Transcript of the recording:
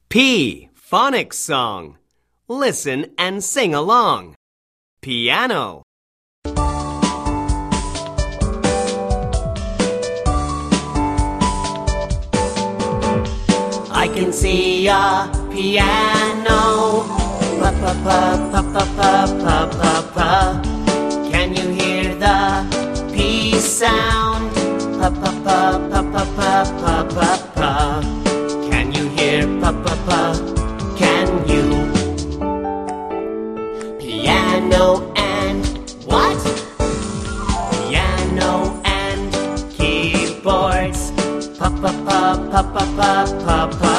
P. Phonics song. Listen and sing along. Piano. I can see a piano. Pa pa pa pa pa pa pa pa pa. Can you hear the P sound? Pa pa pa pa pa pa pa pa pa. Can you hear pa pa pa? Can you? Piano and what? Piano and keyboards. Pa pa pa pa pa pa pa pa.